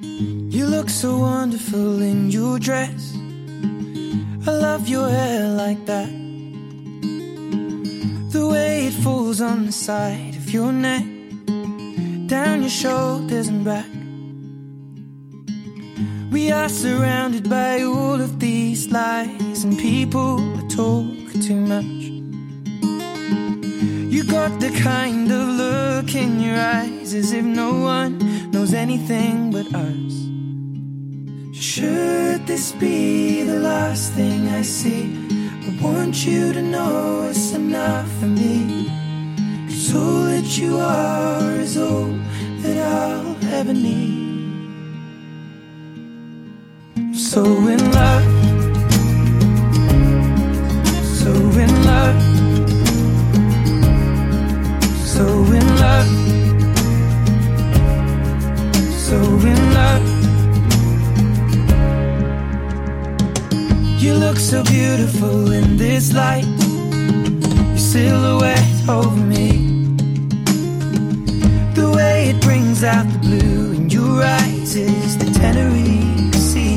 You look so wonderful in your dress. I love your hair like that, the way it falls on the side of your neck, down your shoulders and back. We are surrounded by all of these lies, and people are talking too much. You got the kind of look in your eyes as if no one knows anything but us. Should this be the last thing I see, I want you to know it's enough for me. 'Cause all that you are is all that I'll ever need. So in love, so in love, so in love, so in love. You look so beautiful in this light, your silhouette over me, the way it brings out the blue in your eyes is the Tenerife Sea.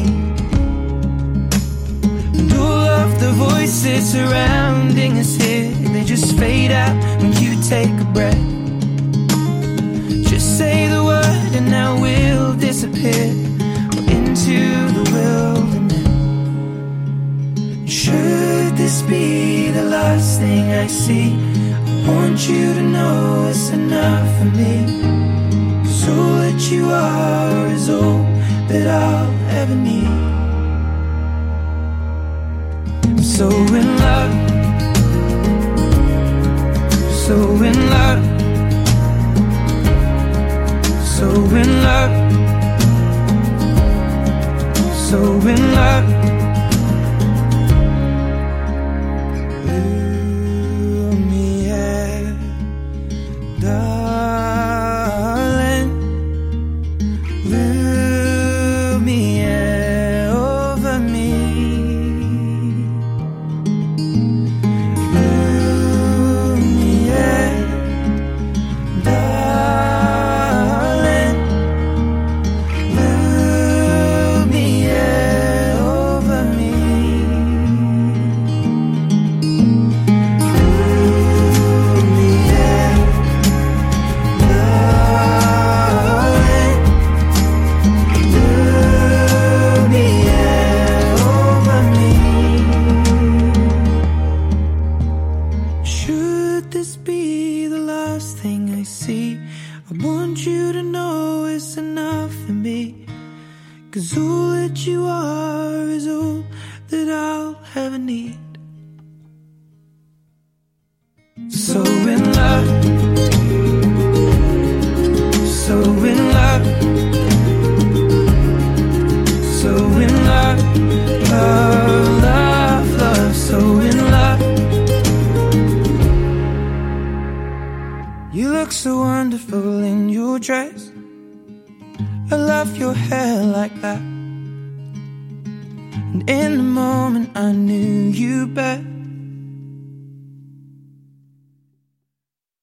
And all of the voices surrounding us here, they just fade out when you take a breath. Just say the word and now we'll disappear into the wilderness. Should this be the last thing I see, I want you to know it's enough for me. 'Cause all that you are is all that I'll ever need. I'm so in love, so in love, so in love, so in love. Darling, Lumiere over me, Lumiere, darling, Lumiere over me, I want you to know it's enough for me. 'Cause all that you are is all that I'll ever need. So in love, so in love, so in love, love, love, love, so in love. You look so wonderful in your dress. I love your hair like that. And in the moment I knew you better.